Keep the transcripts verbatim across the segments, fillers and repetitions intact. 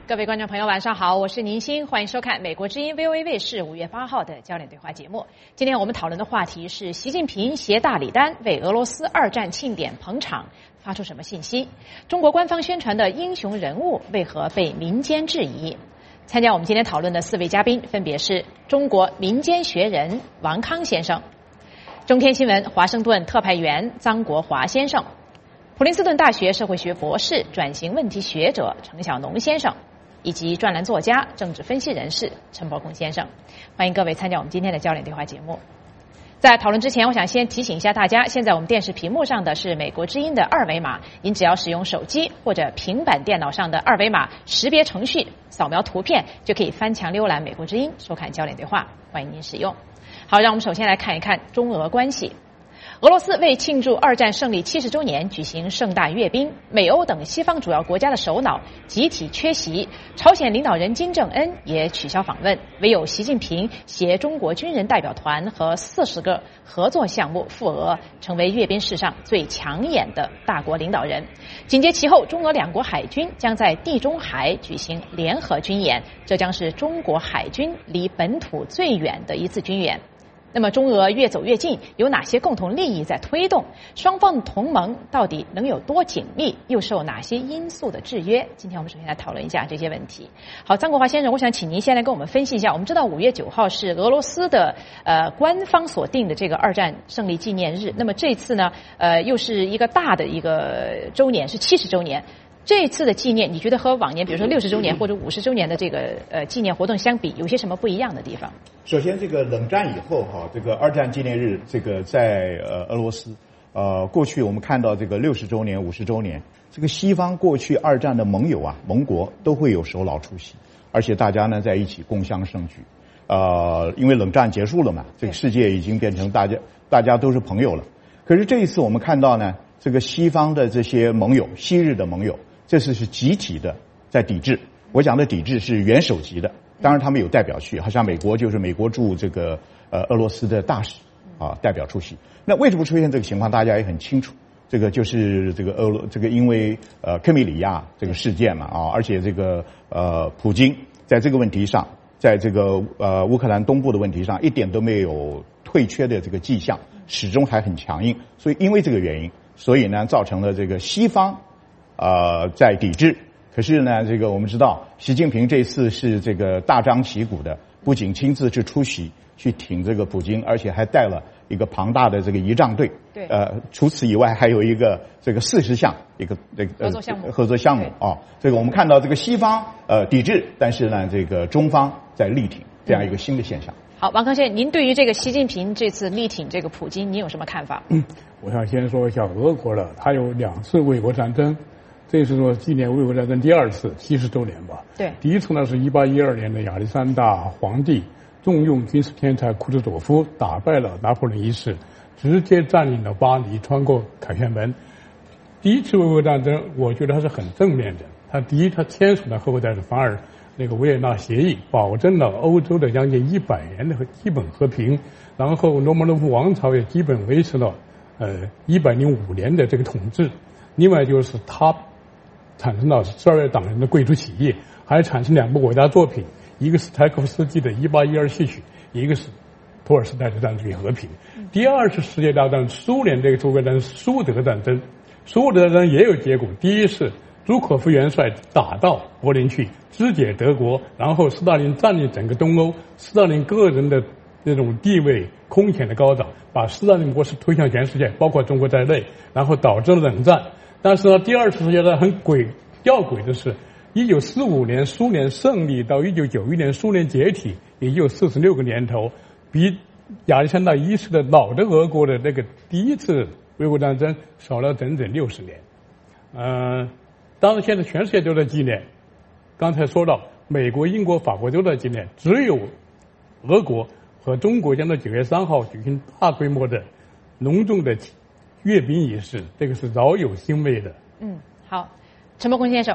各位观众朋友，晚上好，我是宁欣，欢迎收看美国之音 V O A 卫视五月八号的焦点对话节目。今天我们讨论的话题是习近平携大礼单为俄罗斯二战庆典捧场，发出什么信息？中国官方宣传的英雄人物为何被民间质疑？参加我们今天讨论的四位嘉宾分别是中国民间学人王康先生、中天新闻华盛顿特派员臧国华先生、普林斯顿大学社会学博士、转型问题学者程晓农先生，以及专栏作家、政治分析人士陈伯空先生。欢迎各位参加我们今天的焦点对话节目。在讨论之前，我想先提醒一下大家，现在我们电视屏幕上的是美国之音的二维码，您只要使用手机或者平板电脑上的二维码识别程序，扫描图片就可以翻墙浏览美国之音，收看焦点对话，欢迎您使用。好，让我们首先来看一看中俄关系。俄罗斯为庆祝二战胜利七十周年举行盛大阅兵，美欧等西方主要国家的首脑集体缺席，朝鲜领导人金正恩也取消访问，唯有习近平携中国军人代表团和四十个合作项目赴俄，成为阅兵式上最抢眼的大国领导人。紧接其后，中俄两国海军将在地中海举行联合军演，这将是中国海军离本土最远的一次军演。那么中俄越走越近，有哪些共同利益在推动？双方的同盟到底能有多紧密？又受哪些因素的制约？今天我们首先来讨论一下这些问题。好，臧国华先生，我想请您先来跟我们分析一下。我们知道五月九号是俄罗斯的呃官方所定的这个二战胜利纪念日，那么这次呢，呃又是一个大的一个周年，是七十周年。这次的纪念，你觉得和往年比如说六十周年或者五十周年的这个呃纪念活动相比，有些什么不一样的地方？ 首先，这个冷战以后哈，这个二战纪念日，这个在呃俄罗斯，呃过去我们看到这个六十周年、五十周年，这个西方过去二战的盟友啊、盟国都会有首脑出席，而且大家呢在一起共襄盛举。呃，因为冷战结束了嘛，这个世界已经变成大家大家都是朋友了。可是这一次我们看到呢，这个西方的这些盟友、昔日的盟友。这次是集体的在抵制，我讲的抵制是元首级的，当然他们有代表去，好像美国就是美国驻这个呃俄罗斯的大使啊代表出席。那为什么出现这个情况，大家也很清楚，这个就是这个俄罗这个因为呃克米里亚这个事件嘛啊，而且这个呃普京在这个问题上，在这个呃乌克兰东部的问题上一点都没有退却的这个迹象，始终还很强硬，所以因为这个原因，所以呢造成了这个西方。呃，在抵制，可是呢，这个我们知道，习近平这次是这个大张旗鼓的，不仅亲自去出席去挺这个普京，而且还带了一个庞大的这个仪仗队。 对。 呃，除此以外，还有一个这个四十项一个这个、呃、 合作项目。 合作项目啊，这个我们看到这个西方呃抵制，但是呢，这个中方在力挺这样一个新的现象。 嗯、好，王康先生，您对于这个习近平这次力挺这个普京，您有什么看法？ 嗯，我想先说一下俄国的，他有两次卫国战争。这是说纪念卫国战争第二次七十周年吧？ 对， 第一次呢是一八一二年的亚历山大皇帝重用军事天才库兹佐夫，打败了拿破仑一世，直接占领了巴黎，穿过凯旋门。第一次卫国战争，我觉得它是很正面的。它第一，它签署了后代的反而那个维也纳协议，保证了欧洲的将近一百年的基本和平，然后罗曼诺夫王朝也基本维持了呃一百零五年的这个统治。另外就是它。产生了十二位党人的贵族起义，还产生两部伟大作品，一个是柴可夫斯基的一八一二戏曲，一个是托尔斯泰的《战争与和平》。第二次世界大战，苏联这个苏格兰苏德战争，苏德战争也有结果。第一是朱可夫元帅打到柏林去肢解德国，然后斯大林占领整个东欧，斯大林个人的那种地位空前的高涨，把斯大林模式推向全世界，包括中国在内，然后导致了冷战。但是呢，第二次世界大战很诡吊诡的是，一九四五年苏联胜利到一九九一年苏联解体，也就四十六个年头，比亚历山大一世的老的俄国的那个第一次卫国战争少了整整六十年。嗯、呃，当然现在全世界都在纪念。刚才说到美国、英国、法国都在纪念，只有俄国和中国将在九月三号举行大规模的、隆重的阅兵仪式，这个是饶有兴味的。 嗯，好，陈伯空先生。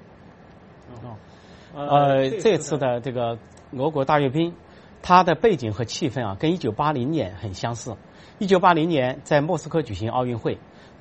呃，这次的这个俄国大阅兵，它的背景和气氛啊，跟一九八零年很相似。一九八零年在莫斯科举行奥运会，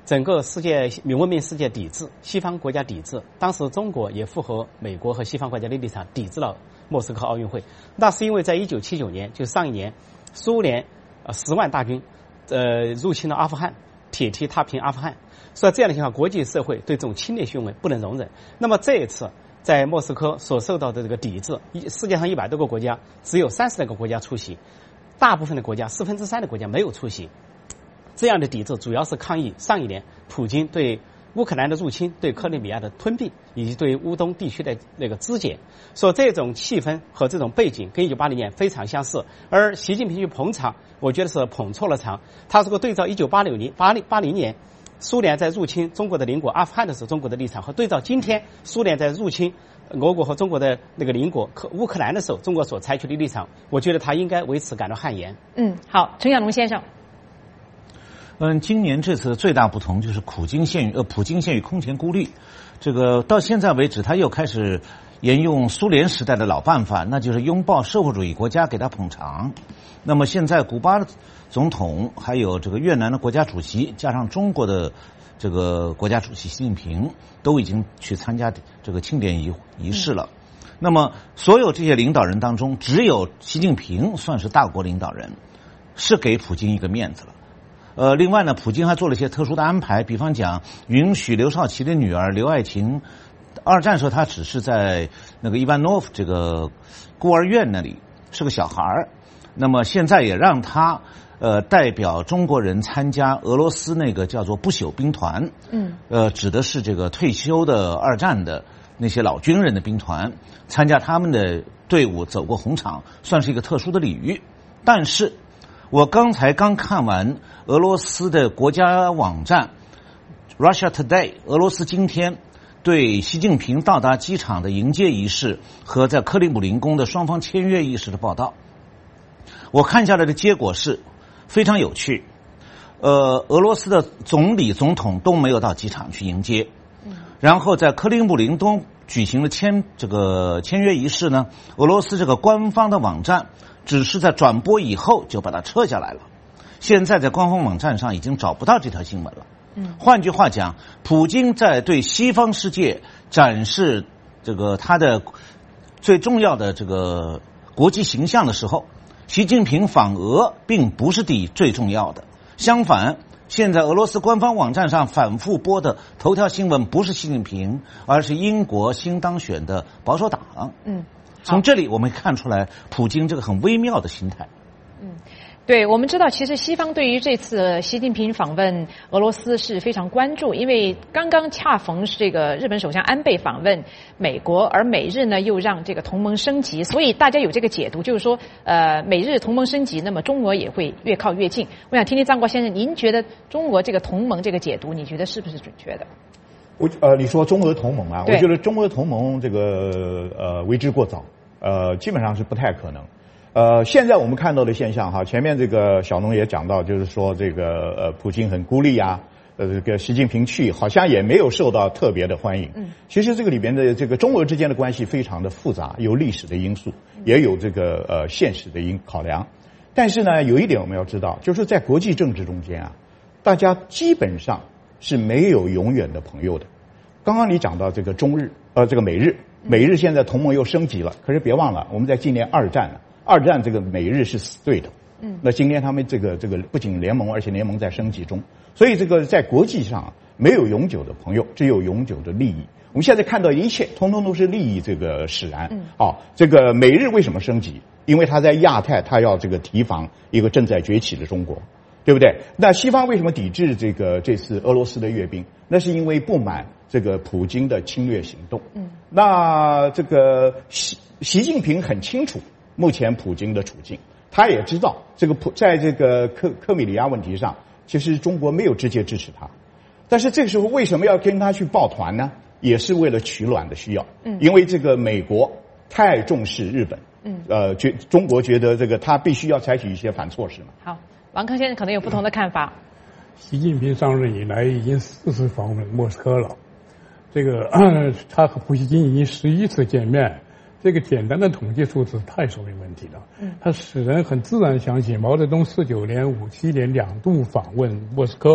整个世界文明世界抵制，西方国家抵制。当时中国也符合美国和西方国家的立场，抵制了莫斯科奥运会。那是因为在一九七九年，就上一年，苏联呃十万大军呃入侵了阿富汗，铁蹄踏平阿富汗。所以这样的情况，国际社会对这种侵略行为不能容忍。那么这一次在莫斯科所受到的这个抵制，世界上一百多个国家只有三十来个国家出席，大部分的国家四分之三的国家没有出席。这样的抵制主要是抗议上一年普京对乌克兰的入侵、对克里米亚的吞并以及对乌东地区的那个肢解。所以这种气氛和这种背景跟一九八零年非常相似。而习近平去捧场，我觉得是捧错了场。他如果对照一九八六年、八零八零年苏联在入侵中国的邻国阿富汗的时候，中国的立场和对照今天苏联在入侵俄国和中国的那个邻国乌克兰的时候，中国所采取的立场，我觉得他应该为此感到汗颜。 嗯，好，陈小龙先生。 嗯，今年这次最大不同就是普京陷于呃普京陷于空前孤立，这个到现在为止，他又开始沿用苏联时代的老办法，那就是拥抱社会主义国家给他捧场。那么现在古巴总统还有这个越南的国家主席，加上中国的这个国家主席习近平，都已经去参加这个庆典仪仪式了。嗯、那么所有这些领导人当中，只有习近平算是大国领导人，是给普京一个面子了。呃，另外呢，普京还做了一些特殊的安排，比方讲，允许刘少奇的女儿刘爱琴，二战时候她只是在那个伊万诺夫这个孤儿院那里是个小孩儿，那么现在也让她呃代表中国人参加俄罗斯那个叫做不朽兵团，嗯，呃，指的是这个退休的二战的那些老军人的兵团，参加他们的队伍走过红场，算是一个特殊的礼遇。但是我刚才刚看完俄罗斯的国家网站 Russia Today 俄罗斯今天对习近平到达机场的迎接仪式和在克里姆林宫的双方签约仪式的报道，我看下来的结果是非常有趣。呃，俄罗斯的总理总统都没有到机场去迎接，然后在克里姆林宫举行了签这个签约仪式呢，俄罗斯这个官方的网站只是在转播以后就把它撤下来了，现在在官方网站上已经找不到这条新闻了。嗯，换句话讲，普京在对西方世界展示这个他的最重要的这个国际形象的时候，习近平访俄并不是第一最重要的。相反，现在俄罗斯官方网站上反复播的头条新闻不是习近平，而是英国新当选的保守党。嗯。从这里我们看出来普京这个很微妙的心态。 嗯，对，我们知道其实西方对于这次习近平访问俄罗斯是非常关注，因为刚刚恰逢是这个日本首相安倍访问美国，而美日呢又让这个同盟升级，所以大家有这个解读，就是说呃美日同盟升级，那么中俄也会越靠越近。我想听听张国先生，您觉得中俄这个同盟这个解读，你觉得是不是准确的？ 我呃，你说中俄同盟啊，我觉得中俄同盟这个呃为之过早，呃，基本上是不太可能。呃，现在我们看到的现象哈，前面这个小农也讲到，就是说这个呃普京很孤立啊，呃这个习近平去好像也没有受到特别的欢迎。嗯，其实这个里边的这个中俄之间的关系非常的复杂，有历史的因素，也有这个呃现实的因考量。但是呢，有一点我们要知道，就是在国际政治中间啊，大家基本上是没有永远的朋友的。刚刚你讲到这个中日，呃，这个美日，美日现在同盟又升级了，可是别忘了，我们在今年二战了，二战这个美日是死对头。嗯，那今天他们这个这个不仅联盟，而且联盟在升级中，所以这个在国际上没有永久的朋友，只有永久的利益。我们现在看到一切，通通都是利益这个使然。嗯，好，这个美日为什么升级？因为他在亚太，他要这个提防一个正在崛起的中国。对不对？那西方为什么抵制这个这次俄罗斯的阅兵？那是因为不满这个普京的侵略行动。嗯，那这个习习近平很清楚目前普京的处境，他也知道这个普在这个克克米利亚问题上，其实中国没有直接支持他，但是这个时候为什么要跟他去抱团呢？也是为了取暖的需要。嗯，因为这个美国太重视日本。嗯，呃，觉中国觉得这个他必须要采取一些反措施嘛。 好。王康先生可能有不同的看法。 习近平上任以来已经四次访问莫斯科了，这个他和普希金已经十一次见面，这个简单的统计数字太说明问题了。嗯，他使人很自然想起毛泽东四九年、五七年两度访问莫斯科，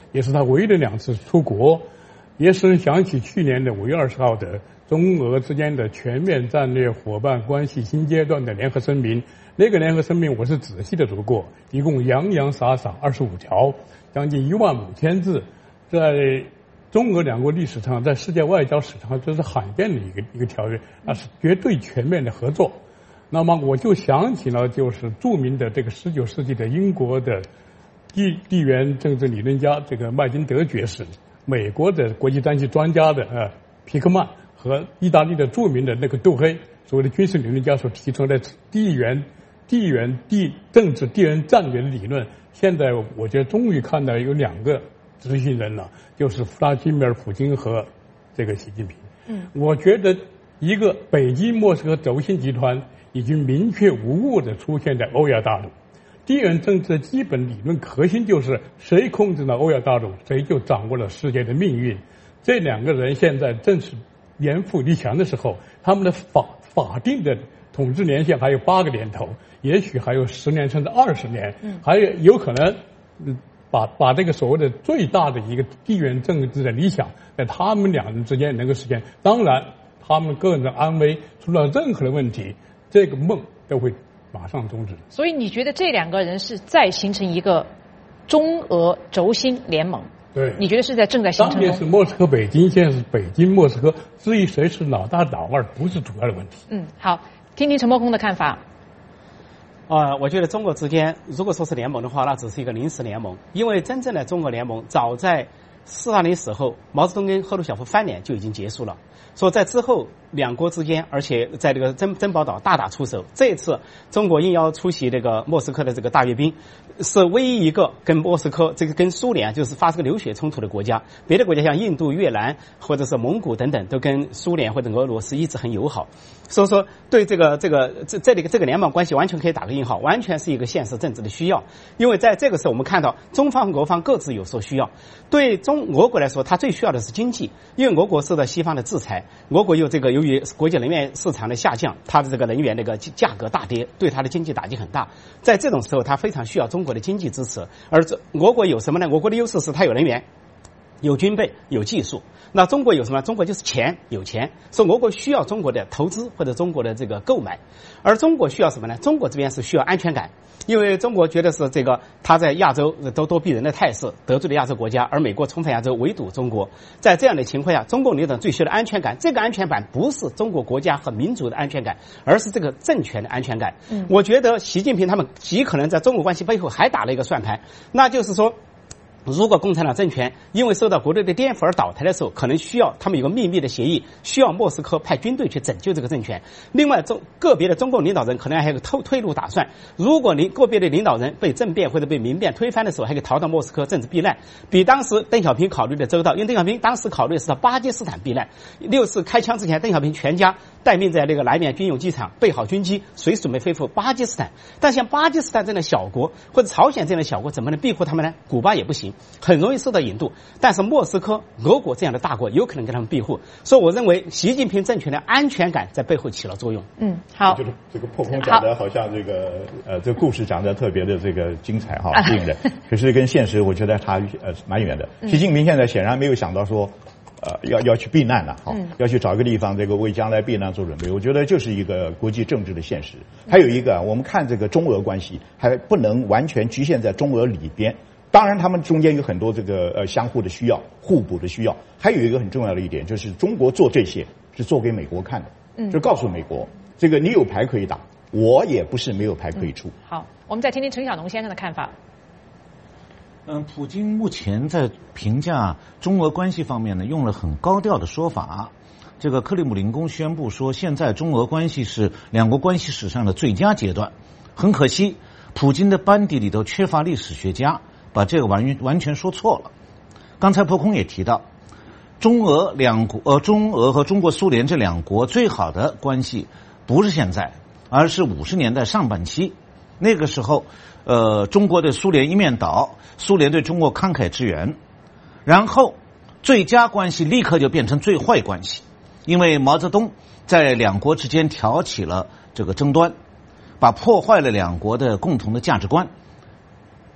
也是他唯一的两次出国，也使人想起去年的五月二十号的中俄之间的全面战略伙伴关系新阶段的联合声明。那个联合声明我是仔细的读过，一共洋洋洒洒二十五条，将近一万五千字，在中俄两国历史上，在世界外交史上，这是罕见的一个一个条约，那是绝对全面的合作。那么我就想起了，就是著名的这个十九世纪的英国的地地缘政治理论家这个麦金德爵士，美国的国际关系专家的呃皮克曼和意大利的著名的那个杜黑，所谓的军事理论家所提出的地缘地缘地政治地缘战略的理论，现在我觉得终于看到有两个执行人了，就是弗拉基米尔·普京和这个习近平。嗯，我觉得一个北京莫斯科轴心集团已经明确无误地出现在欧亚大陆。地缘政治的基本理论核心就是谁控制了欧亚大陆，谁就掌握了世界的命运。这两个人现在正是年富力强的时候，他们的法法定的统治年限还有八个年头，也许还有十年甚至二十年，还有有可能嗯把把这个所谓的最大的一个地缘政治的理想在他们两人之间能够实现。当然他们个人的安危出了任何的问题，这个梦都会马上终止。 所以你觉得这两个人是再形成一个中俄轴心联盟？ 对， 你觉得是在正在形成中？ 当年是莫斯科北京，现在是北京莫斯科，至于谁是老大老二不是主要的问题。 嗯，好，听听陈伯公的看法。 啊、呃，我觉得中国之间如果说是联盟的话，那只是一个临时联盟，因为真正的中俄联盟早在斯大林死后，毛泽东跟赫鲁晓夫翻脸就已经结束了。说在之后两国之间，而且在这个珍珍宝岛大打出手。这一次中国应邀出席这个莫斯科的这个大阅兵，是唯一一个跟莫斯科这个跟苏联就是发生流血冲突的国家。别的国家像印度、越南或者是蒙古等等，都跟苏联或者俄罗斯一直很友好。所以说对这个这个这这里这个联盟关系完全可以打个引号，完全是一个现实政治的需要。因为在这个时候我们看到中方和俄方各自有所需要。对中俄国来说，它最需要的是经济，因为俄国受到西方的制裁，俄国又这个由于国际能源市场的下降，它的这个能源那个价格大跌，对它的经济打击很大。在这种时候，它非常需要中国的经济支持。而这俄国有什么呢？俄国的优势是它有能源、有军备、有技术。那中国有什么？中国就是钱，有钱。所以俄国需要中国的投资或者中国的这个购买。而中国需要什么呢？中国这边是需要安全感。因为中国觉得是这个他在亚洲咄咄逼人的态势得罪了亚洲国家，而美国重返亚洲围堵中国。在这样的情况下，中共领导人最需要的安全感，这个安全感不是中国国家和民族的安全感，而是这个政权的安全感。嗯，我觉得习近平他们极可能在中国关系背后还打了一个算盘，那就是说，如果共产党政权因为受到国内的颠覆而倒台的时候，可能需要他们有个秘密的协议，需要莫斯科派军队去拯救这个政权。另外，中个别的中共领导人可能还有个退退路打算，如果您个别的领导人被政变或者被民变推翻的时候，还可以逃到莫斯科政治避难，比当时邓小平考虑的周到。因为邓小平当时考虑的是到巴基斯坦避难，六次开枪之前，邓小平全家待命在那个南缅军用机场，备好军机，随时准备飞赴巴基斯坦。但像巴基斯坦这样的小国或者朝鲜这样的小国，怎么能庇护他们呢？古巴也不行，很容易受到引渡。但是莫斯科、俄国这样的大国有可能给他们庇护。所以我认为习近平政权的安全感在背后起了作用。 嗯，好， 就是这个破空讲的好像这个呃，这个故事讲的特别的这个精彩哈，吸引人。可是跟现实我觉得差呃蛮远的。习近平现在显然没有想到说，呃，要要去避难了，好，要去找一个地方，这个为将来避难做准备。我觉得就是一个国际政治的现实。还有一个，我们看这个中俄关系，还不能完全局限在中俄里边。当然，他们中间有很多这个呃相互的需要、互补的需要。还有一个很重要的一点，就是中国做这些是做给美国看的，嗯，就告诉美国，这个你有牌可以打，我也不是没有牌可以出。 嗯、好，我们再听听陈晓农先生的看法。 嗯，普京目前在评价中俄关系方面呢，用了很高调的说法。这个克里姆林宫宣布说，现在中俄关系是两国关系史上的最佳阶段。很可惜，普京的班底里头缺乏历史学家，把这个完完全说错了。刚才破空也提到，中俄两国呃，中俄和中国苏联这两国最好的关系不是现在，而是五十年代上半期。那个时候，呃，中国对苏联一面倒，苏联对中国慷慨支援，然后最佳关系立刻就变成最坏关系，因为毛泽东在两国之间挑起了这个争端，把破坏了两国的共同的价值观。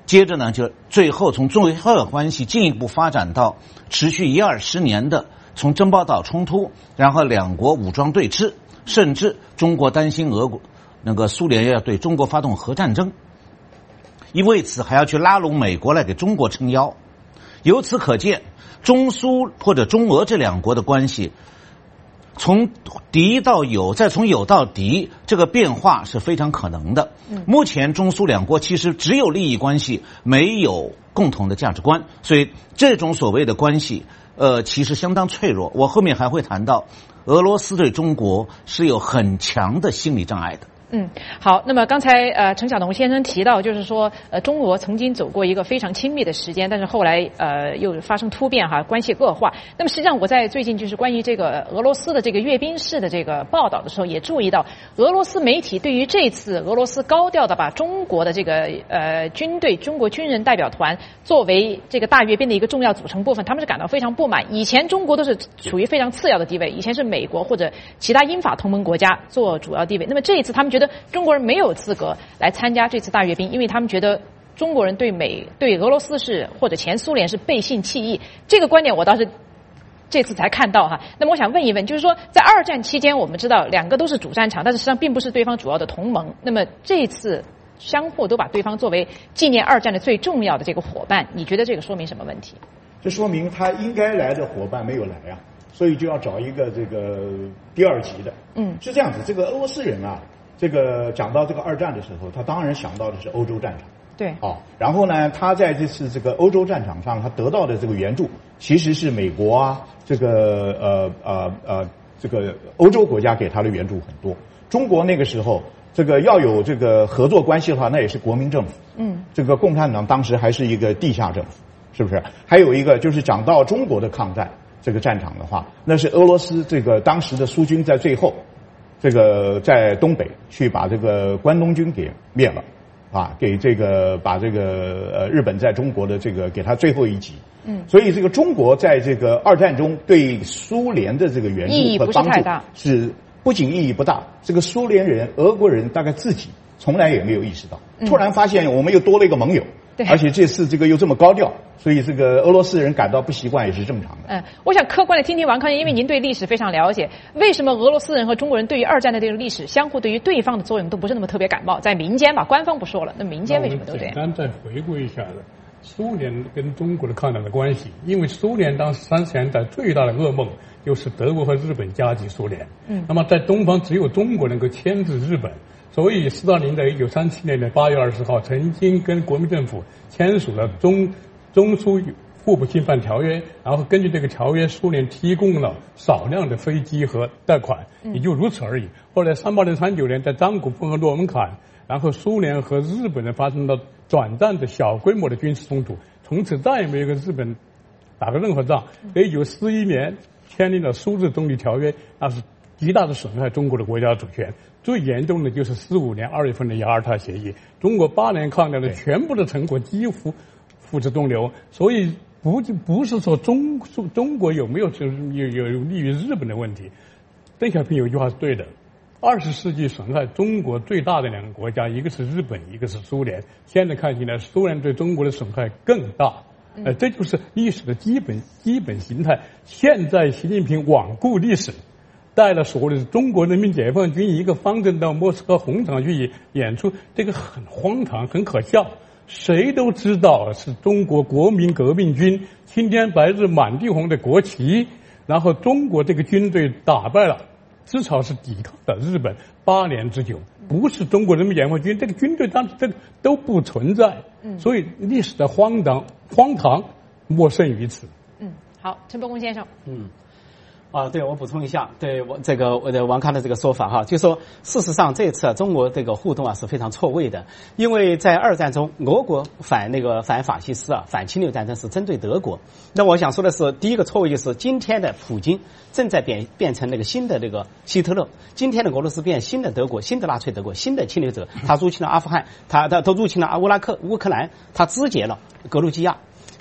接着呢，就最后从中俄关系进一步发展到持续一二十年的从珍宝岛冲突，然后两国武装对峙，甚至中国担心俄国那个苏联要对中国发动核战争，因为此还要去拉拢美国来给中国撑腰。由此可见，中苏或者中俄这两国的关系从敌到友，再从友到敌，这个变化是非常可能的。目前中苏两国其实只有利益关系，没有共同的价值观，所以这种所谓的关系呃，其实相当脆弱。我后面还会谈到俄罗斯对中国是有很强的心理障碍的。 嗯，好。那么刚才呃，陈晓东先生提到，就是说呃，中俄曾经走过一个非常亲密的时间，但是后来呃又发生突变哈，关系恶化。那么实际上我在最近就是关于这个俄罗斯的这个阅兵式的这个报道的时候，也注意到俄罗斯媒体对于这次俄罗斯高调的把中国的这个呃军队、中国军人代表团作为这个大阅兵的一个重要组成部分，他们是感到非常不满。以前中国都是处于非常次要的地位，以前是美国或者其他英法同盟国家做主要地位。那么这一次他们觉得中国人没有资格来参加这次大阅兵，因为他们觉得中国人对美对俄罗斯是或者前苏联是背信弃义。这个观点我倒是这次才看到哈。那么我想问一问，就是说在二战期间，我们知道两个都是主战场，但是实际上并不是对方主要的同盟。那么这次相互都把对方作为纪念二战的最重要的这个伙伴，你觉得这个说明什么问题？ 这说明他应该来的伙伴没有来啊，所以就要找一个这个第二级的。嗯，是这样子。这个俄罗斯人啊，这个讲到这个二战的时候，他当然想到的是欧洲战场。 对。 哦，然后呢，他在这次这个欧洲战场上，他得到的这个援助，其实是美国啊，这个呃呃呃，这个欧洲国家给他的援助很多。中国那个时候，这个要有这个合作关系的话，那也是国民政府。嗯。这个共产党当时还是一个地下政府，是不是？还有一个就是讲到中国的抗战这个战场的话，那是俄罗斯这个当时的苏军在最后。这个在东北去把这个关东军给灭了，啊，给这个把这个呃日本在中国的这个给他最后一击。嗯，所以这个中国在这个二战中对苏联的这个援助和帮助是不仅意义不大，这个苏联人、俄国人大概自己从来也没有意识到，突然发现我们又多了一个盟友。对，而且这次这个又这么高调，所以这个俄罗斯人感到不习惯也是正常的。 嗯，我想客观的听听王康，因为您对历史非常了解，为什么俄罗斯人和中国人对于二战的这个历史相互对于对方的作用都不是那么特别感冒？在民间吧，官方不说了，那民间为什么都这样？ 简单再回顾一下苏联跟中国的抗战的关系，因为苏联当时三十年代最大的噩梦就是德国和日本夹击苏联。嗯，那么在东方只有中国能够牵制日本。所以，斯大林在一九三七年的八月二十号曾经跟国民政府签署了中中苏互不侵犯条约，然后根据这个条约，苏联提供了少量的飞机和贷款，也就如此而已。后来三八年、三九年，在张古峰和诺门坎，然后苏联和日本人发生了短暂的小规模的军事冲突，从此再也没有跟日本打过任何仗。一九四一年签订了苏日中立条约，那是极大的损害中国的国家主权。最严重的就是四五年二月份的雅尔塔协议，中国八年抗战的全部的成果几乎付之东流。所以不不是说中中国有没有有有利于日本的问题。邓小平有一句话是对的，二十世纪损害中国最大的两个国家，一个是日本，一个是苏联。现在看起来，苏联对中国的损害更大。呃，这就是历史的基本基本形态。现在习近平罔顾历史，带了所谓的中国人民解放军一个方阵到莫斯科红场去演出，这个很荒唐，很可笑。谁都知道是中国国民革命军青天白日满地红的国旗，然后中国这个军队打败了，至少是抵抗了日本八年之久，不是中国人民解放军这个军队当时这个都不存在。所以历史的荒唐荒唐莫甚于此。 嗯，好，陈伯公先生。 嗯。啊，对，我补充一下，对我这个我的王康的这个说法哈，就说事实上这次啊，中国这个互动啊是非常错位的，因为在二战中，俄国反那个反法西斯啊，反侵略战争是针对德国。那我想说的是，第一个错位就是今天的普京正在变变成那个新的那个希特勒，今天的俄罗斯变新的德国，新的纳粹德国，新的侵略者，他入侵了阿富汗，他他都入侵了阿乌拉克乌克兰，他肢解了格鲁吉亚。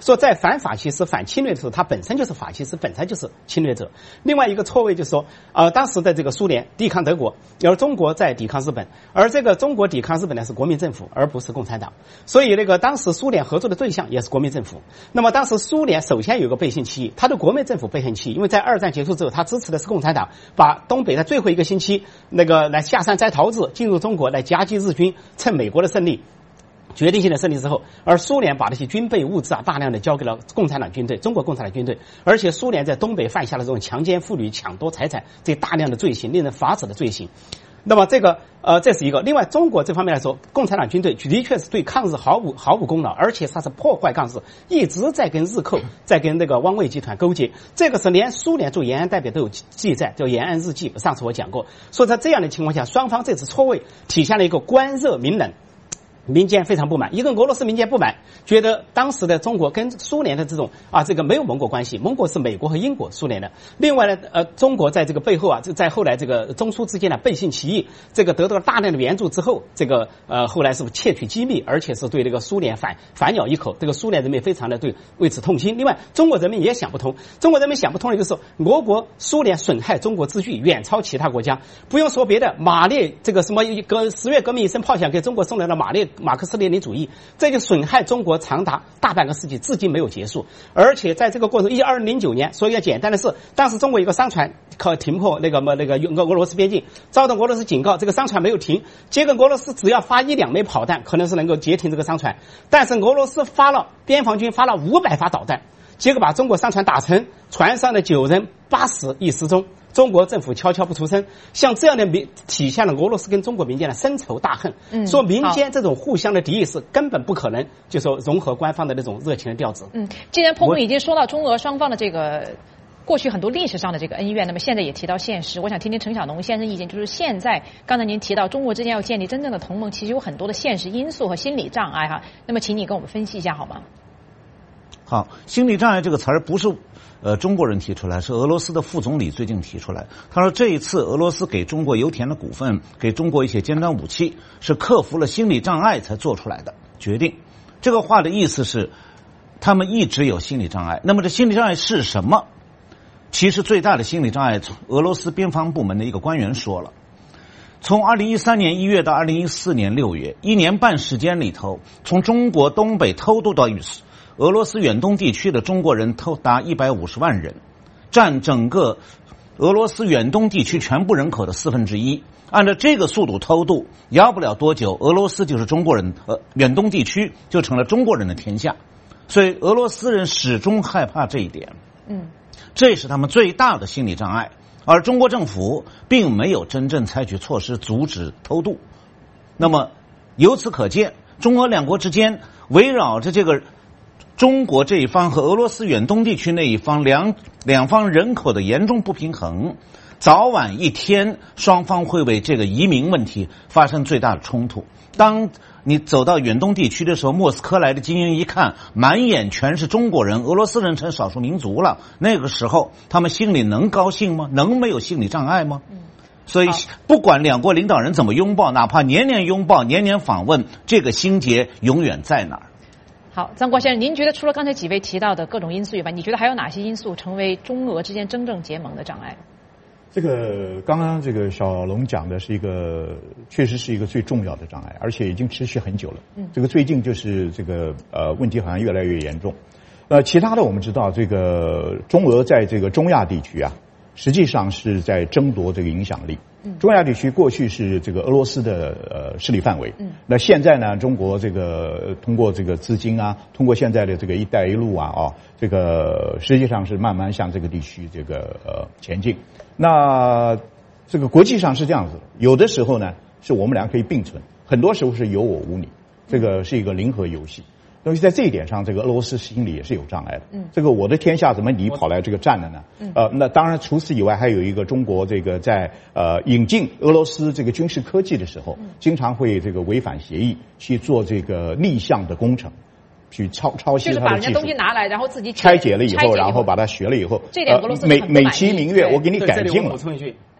说在反法西斯、反侵略的时候，它本身就是法西斯，本身就是侵略者。另外一个错位就是说，呃，当时的这个苏联抵抗德国，而中国在抵抗日本，而这个中国抵抗日本呢是国民政府，而不是共产党。所以那个当时苏联合作的对象也是国民政府。那么当时苏联首先有一个背信弃义，他对国民政府背信弃义，因为在二战结束之后，他支持的是共产党，把东北的最后一个星期那个来下山摘桃子，进入中国来夹击日军，趁美国的胜利。决定性的胜利之后，而苏联把这些军备物资啊大量的交给了共产党军队，中国共产党军队，而且苏联在东北犯下了这种强奸妇女、抢夺财产这大量的罪行，令人发指的罪行。那么这个呃，这是一个。另外，中国这方面来说，共产党军队的确是对抗日毫无毫无功劳，而且它是破坏抗日，一直在跟日寇、在跟那个汪伪集团勾结。这个是连苏联驻延安代表都有记载，叫《延安日记》。上次我讲过，所以在这样的情况下，双方这次错位体现了一个官热民冷。民间非常不满，一个俄罗斯民间不满，觉得当时的中国跟苏联的这种啊，这个没有盟国关系，盟国是美国和英国，苏联的。另外呢，呃，中国在这个背后啊，在后来这个中苏之间呢背信弃义，这个得到了大量的援助之后，这个呃后来是窃取机密，而且是对这个苏联反反咬一口，这个苏联人民非常的对为此痛心。另外，中国人民也想不通，中国人民想不通的就是俄国、苏联损害中国秩序，远超其他国家。不用说别的，马列这个什么革十月革命一声炮响，给中国送来了马列。马克思列宁主义，这就损害中国长达大半个世纪，至今没有结束。而且在这个过程，一二零零九年，说一个简单的事，当时中国有个商船可停泊那个么那个俄俄罗斯边境，遭到俄罗斯警告，这个商船没有停，结果俄罗斯只要发一两枚炮弹，可能是能够截停这个商船，但是俄罗斯发了边防军发了五百发导弹，结果把中国商船打沉，船上的九人八死一失踪。中国政府悄悄不出声，像这样的民体现了俄罗斯跟中国民间的深仇大恨。嗯，说民间这种互相的敌意是根本不可能，就说融合官方的那种热情的调子。 嗯，既然彭总已经说到中俄双方的这个过去很多历史上的这个恩怨，那么现在也提到现实，我想听听陈晓农先生意见，就是现在刚才您提到中国之间要建立真正的同盟，其实有很多的现实因素和心理障碍哈。那么，请你跟我们分析一下好吗？ 好，心理障碍这个词儿不是呃中国人提出来，是俄罗斯的副总理最近提出来。他说这一次俄罗斯给中国油田的股份，给中国一些尖端武器，是克服了心理障碍才做出来的决定。这个话的意思是，他们一直有心理障碍。那么这心理障碍是什么？其实最大的心理障碍，俄罗斯边防部门的一个官员说了。从二零一三年一月到二零一四年六月，一年半时间里头，从中国东北偷渡到俄罗斯远东地区的中国人偷达一百五十万人，占整个俄罗斯远东地区全部人口的四分之一。按照这个速度偷渡，要不了多久，俄罗斯就是中国人，呃，远东地区就成了中国人的天下。所以俄罗斯人始终害怕这一点，嗯，这是他们最大的心理障碍。而中国政府并没有真正采取措施阻止偷渡。那么由此可见，中俄两国之间围绕着这个中国这一方和俄罗斯远东地区那一方两两方人口的严重不平衡，早晚一天双方会为这个移民问题发生最大的冲突。当你走到远东地区的时候，莫斯科来的精英一看，满眼全是中国人，俄罗斯人成少数民族了，那个时候他们心里能高兴吗？能没有心理障碍吗？所以不管两国领导人怎么拥抱，哪怕年年拥抱年年访问，这个心结永远在哪儿。 好，张国先生，您觉得除了刚才几位提到的各种因素以外，你觉得还有哪些因素成为中俄之间真正结盟的障碍？ 这个刚刚这个小龙讲的是一个，确实是一个最重要的障碍，而且已经持续很久了。嗯，这个最近就是这个呃问题好像越来越严重。呃，其他的我们知道，这个中俄在这个中亚地区啊，实际上是在争夺这个影响力。嗯，中亚地区过去是这个俄罗斯的呃势力范围。嗯，那现在呢，中国这个通过这个资金啊，通过现在的这个“一带一路”啊，哦，这个实际上是慢慢向这个地区这个呃前进。那这个国际上是这样子，有的时候呢是我们俩可以并存，很多时候是有我无你，这个是一个零和游戏。所以在这一点上，这个俄罗斯心里也是有障碍的。嗯，这个我的天下怎么你跑来这个占了呢？嗯，呃，那当然除此以外，还有一个中国这个在呃引进俄罗斯这个军事科技的时候，嗯，经常会这个违反协议去做这个逆向的工程。去抄抄袭他的技术， 就是把人家东西拿来，然后自己拆解了以后，然后把它学了以后， 这点俄罗斯美美其名曰我给你改进了，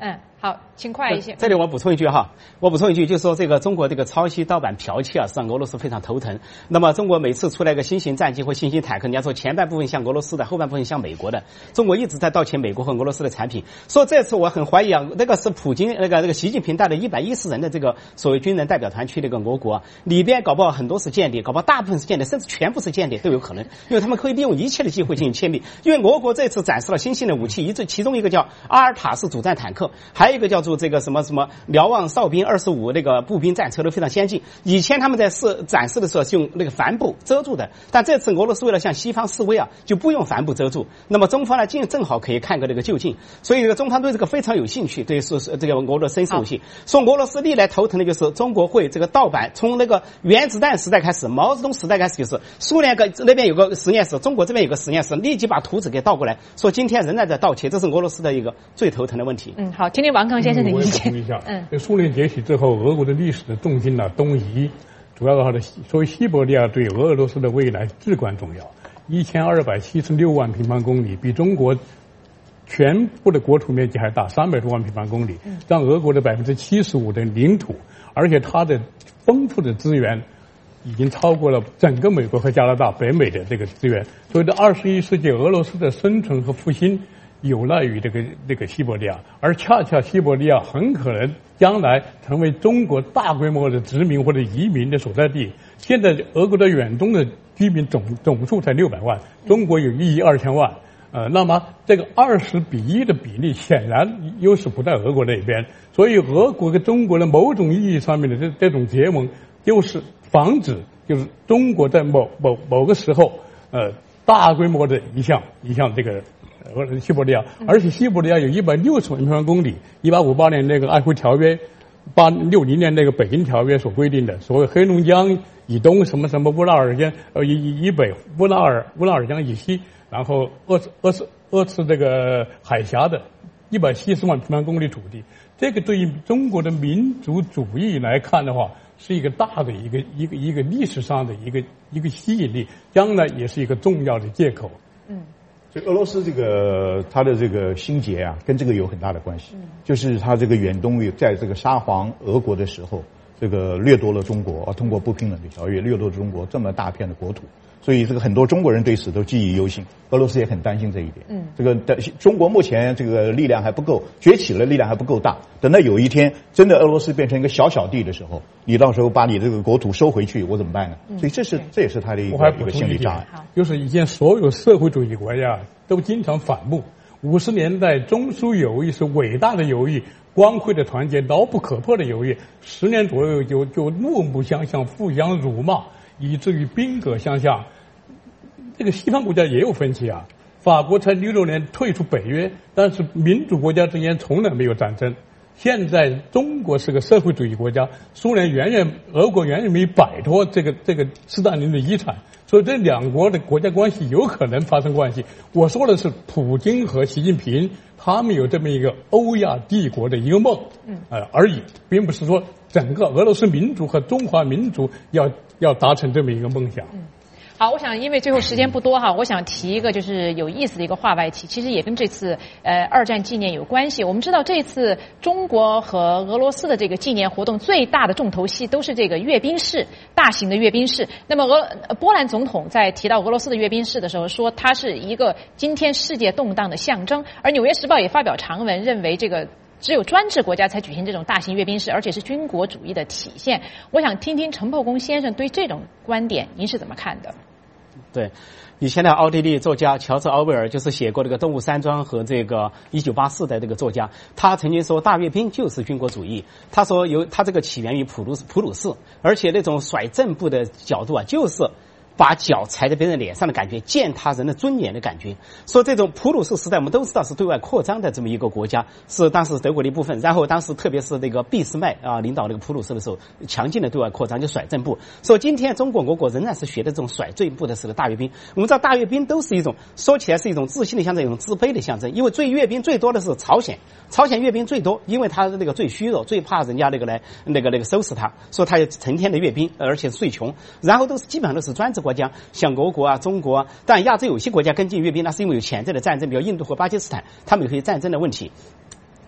嗯，好，请快一些。 这里我补充一句哈，我补充一句，就是说这个中国这个抄袭、盗版、剽窃啊，是让俄罗斯非常头疼。那么中国每次出来个新型战机或新型坦克，人家说前半部分像俄罗斯的，后半部分像美国的，中国一直在盗窃美国和俄罗斯的产品。说这次我很怀疑啊，那个是普京那个那个习近平带了一百一十人的这个所谓军人代表团去那个俄国啊，里边搞不好很多是间谍，搞不好大部分是间谍，甚至全部是间谍都有可能，因为他们可以利用一切的机会进行窃密。因为俄国这次展示了新兴的武器，一这其中一个叫阿尔塔式主战坦克，还有一个叫做这个什么什么瞭望哨兵二十五那个步兵战车都非常先进。以前他们在示展示的时候是用那个帆布遮住的，但这次俄罗斯为了向西方示威啊，就不用帆布遮住。那么中方呢，正正好可以看个这个究竟。所以这个中方对这个非常有兴趣，对是这个俄罗斯深受气。说俄罗斯历来头疼的就是中国会这个盗版，从那个原子弹时代开始，毛泽东时代开始，就是苏联个那边有个实验室，中国这边有个实验室，立即把图纸给倒过来，说今天仍然在盗窃，这是俄罗斯的一个最头疼的问题。 嗯，好，听听王刚先生的意见。 嗯，嗯，这苏联解体之后，俄国的历史的重心呢东移，主要的话呢，所谓西伯利亚对俄罗斯的未来至关重要。一千二百七十六万平方公里，比中国全部的国土面积还大，三百多万平方公里，占俄国的百分之七十五的领土，而且它的丰富的资源已经超过了整个美国和加拿大、北美的这个资源。所以，这二十一世纪俄罗斯的生存和复兴有赖于这个这个西伯利亚，而恰恰西伯利亚很可能将来成为中国大规模的殖民或者移民的所在地。现在俄国的远东的居民总总数才六百万，中国有一亿二千万。呃，那么这个二十比一的比例显然优势不在俄国那边，所以俄国跟中国的某种意义上面的这这种结盟，就是防止就是中国在某某某个时候呃大规模的移向移向这个呃西伯利亚，而且西伯利亚有一百六十万平方公里，一八五八年那个安徽条约，八六零年那个北京条约所规定的，所谓黑龙江以东什么什么乌拉尔江呃以以北乌拉尔乌拉尔江以西。然后鄂次鄂次鄂次这个海峡的一百七十万平方公里土地，这个对于中国的民族主义来看的话，是一个大的一个一个一个历史上的一个一个吸引力，将来也是一个重要的借口。 嗯，所以俄罗斯这个它的这个心结啊，跟这个有很大的关系。嗯，就是它这个远东在这个沙皇俄国的时候，这个掠夺了中国，啊，通过不平等的条约掠夺了中国这么大片的国土。所以这个很多中国人对此都记忆犹新，俄罗斯也很担心这一点。嗯，这个中国目前这个力量还不够，崛起了力量还不够大。等到有一天真的俄罗斯变成一个小小弟的时候，你到时候把你这个国土收回去，我怎么办呢？嗯、所以这是这也是他的一个一个心理障碍。 就是以前所有社会主义国家都经常反目。五十年代中苏友谊是伟大的友谊，光辉的团结，牢不可破的友谊。十年左右就就怒目相向，互相辱骂。以至于兵戈相向，这个西方国家也有分歧啊。法国才六六年退出北约，但是民主国家之间从来没有战争。现在中国是个社会主义国家，苏联远远、俄国远远没摆脱这个这个斯大林的遗产，所以这两国的国家关系有可能发生关系。我说的是普京和习近平，他们有这么一个欧亚帝国的一个梦，呃而已，并不是说整个俄罗斯民族和中华民族要要达成这么一个梦想。 嗯，好，我想因为最后时间不多哈，我想提一个就是有意思的一个话外题，其实也跟这次呃二战纪念有关系。我们知道这次中国和俄罗斯的这个纪念活动最大的重头戏都是这个阅兵式，大型的阅兵式。那么俄波兰总统在提到俄罗斯的阅兵式的时候说，它是一个今天世界动荡的象征。而《纽约时报》也发表长文，认为这个只有专制国家才举行这种大型阅兵式，而且是军国主义的体现。我想听听陈破公先生对这种观点您是怎么看的？ 对，以前的奥地利作家乔治·奥威尔就是写过这个《动物山庄》和这个《一九八四》的这个作家，他曾经说大阅兵就是军国主义。他说由他这个起源于普鲁普鲁士，而且那种甩正步的角度啊，就是把脚踩在别人脸上的感觉，践踏人的尊严的感觉。说这种普鲁士时代我们都知道是对外扩张的这么一个国家，是当时德国的一部分，然后当时特别是那个俾斯麦啊领导那个普鲁士的时候，强劲的对外扩张，就甩正步。说今天中国俄国仍然是学的这种甩正步的这个大阅兵。我们知道大阅兵都是一种说起来是一种自信的象征，一种自卑的象征，因为最阅兵最多的是朝鲜，朝鲜阅兵最多，因为他那个最虚弱，最怕人家那个来那个那个收拾他，说他有成天的阅兵，而且最穷，然后都是基本上都是专制国家，像俄国啊、中国啊，但亚洲有些国家跟进阅兵，那是因为有潜在的战争，比如印度和巴基斯坦，他们有些战争的问题。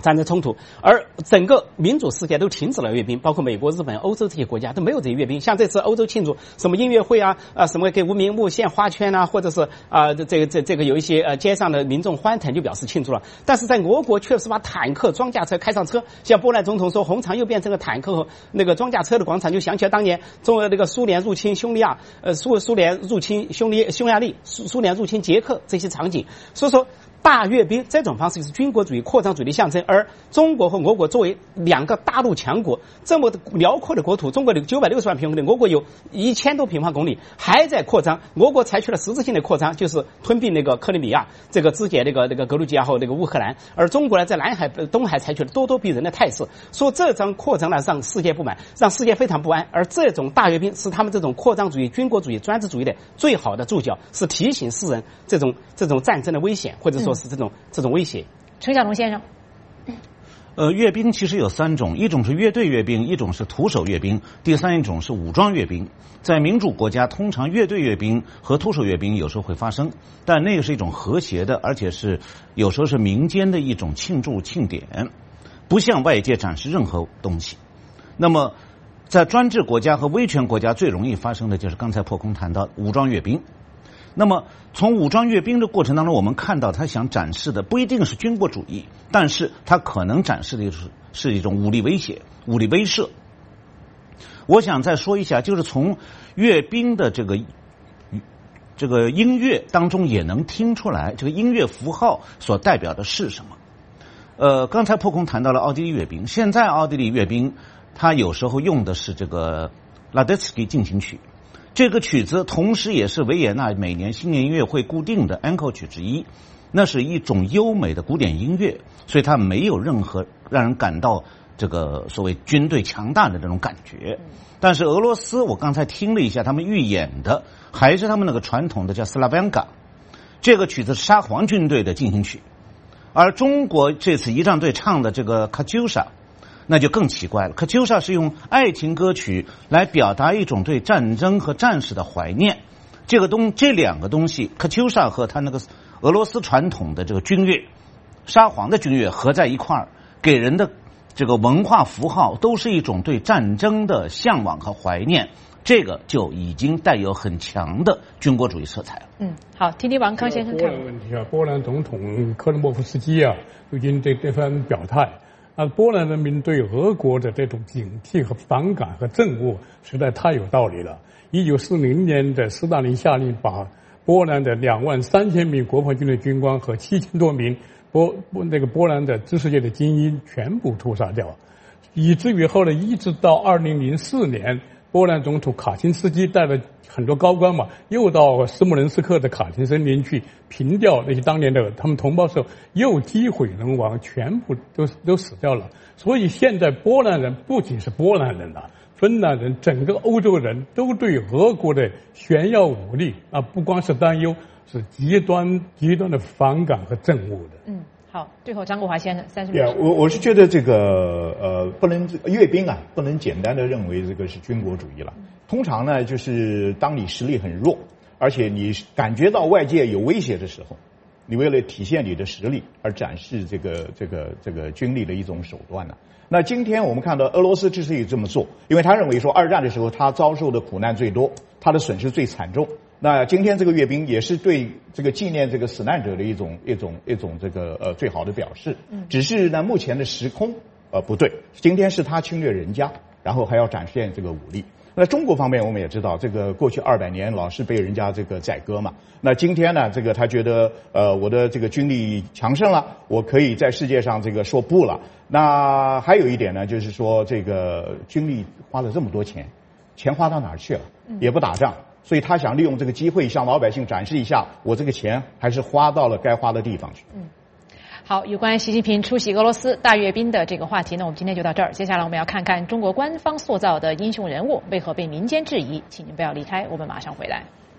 战争冲突，而整个民主世界都停止了阅兵，包括美国、日本、欧洲这些国家都没有这些阅兵。像这次欧洲庆祝什么音乐会啊，啊什么给无名墓献花圈啊，或者是啊、呃、这个这这个有一些呃街上的民众欢腾就表示庆祝了。但是在俄国确实把坦克、装甲车开上车，像波兰总统说红场又变成了坦克和那个装甲车的广场，就想起了当年中俄那个苏联入侵匈利亚，呃苏苏联入侵匈利匈牙利，苏苏联入侵捷克这些场景。所以说大阅兵这种方式是军国主义扩张主义的象征，而中国和俄国作为两个大陆强国，这么辽阔的国土，中国有九百六十万平方公里，俄国有一千多平方公里，还在扩张。俄国采取了实质性的扩张，就是吞并那个克里米亚，这个肢解那个那个格鲁吉亚和那个乌克兰，而中国呢在南海、东海采取了咄咄逼人的态势，说这种扩张呢让世界不满，让世界非常不安。而这种大阅兵是他们这种扩张主义、军国主义、专制主义的最好的注脚，是提醒世人这种这种战争的危险，或者说是这种、嗯、这种威胁。 陈小龙先生。 呃，阅兵其实有三种，一种是乐队阅兵，一种是徒手阅兵，第三一种是武装阅兵。在民主国家，通常乐队阅兵和徒手阅兵有时候会发生，但那个是一种和谐的，而且是有时候是民间的一种庆祝庆典，不向外界展示任何东西。那么，在专制国家和威权国家最容易发生的就是刚才破空谈到武装阅兵。那么从武装阅兵的过程当中，我们看到他想展示的不一定是军国主义，但是他可能展示的是是一种武力威胁、武力威慑。我想再说一下，就是从阅兵的这个这个音乐当中也能听出来，这个音乐符号所代表的是什么。呃，刚才破空谈到了奥地利阅兵，现在奥地利阅兵，他有时候用的是这个拉德茨基进行曲。这个曲子同时也是维也纳每年新年音乐会固定的安可曲之一，那是一种优美的古典音乐，所以它没有任何让人感到这个所谓军队强大的这种感觉。但是俄罗斯，我刚才听了一下，他们预演的还是他们那个传统的叫斯拉维扬嘎，这个曲子是沙皇军队的进行曲，而中国这次仪仗队唱的这个卡秋莎，那就更奇怪了。卡秋莎是用爱情歌曲来表达一种对战争和战士的怀念，这个东这两个东西，卡秋莎和他那个俄罗斯传统的这个军乐，沙皇的军乐合在一块儿，给人的这个文化符号都是一种对战争的向往和怀念，这个就已经带有很强的军国主义色彩了。 嗯，好，听听王康先生看。 波兰问题啊，波兰总统克里莫夫斯基啊，最近对这番表态。啊，波兰人民对俄国的这种警惕和反感和憎恶实在太有道理了。一九四零年的斯大林下令把波兰的两万三千名国防军的军官和七千多名波那个波兰的知识界的精英全部屠杀掉，以至于后来一直到二零零四年，波兰总统卡钦斯基带了很多高官嘛，又到斯莫棱斯克的卡廷森林去平掉那些当年的他们同胞时候，又击毁人亡，全部都都死掉了。所以现在波兰人不仅是波兰人了，芬兰人，整个欧洲人都对俄国的炫耀武力啊，不光是担忧，是极端极端的反感和憎恶的。 嗯。好，最后张国华先生三十秒。 对啊，我我是觉得这个呃，不能阅兵啊，不能简单的认为这个是军国主义了。通常呢，就是当你实力很弱，而且你感觉到外界有威胁的时候，你为了体现你的实力而展示这个这个这个军力的一种手段呢、啊。那今天我们看到俄罗斯之所以这么做，因为他认为说二战的时候他遭受的苦难最多，他的损失最惨重。那今天这个阅兵也是对这个纪念这个死难者的一种一种一种这个呃最好的表示。只是呢目前的时空呃不对，今天是他侵略人家，然后还要展现这个武力。那中国方面我们也知道，这个过去二百年老是被人家这个宰割嘛。那今天呢，这个他觉得呃我的这个军力强盛了，我可以在世界上这个说不了。那还有一点呢，就是说这个军力花了这么多钱，钱花到哪儿去了？也不打仗。所以他想利用这个机会向老百姓展示一下，我这个钱还是花到了该花的地方去。 嗯，好，有关习近平出席俄罗斯大阅兵的这个话题呢，我们今天就到这儿。接下来我们要看看中国官方塑造的英雄人物为何被民间质疑，请您不要离开，我们马上回来。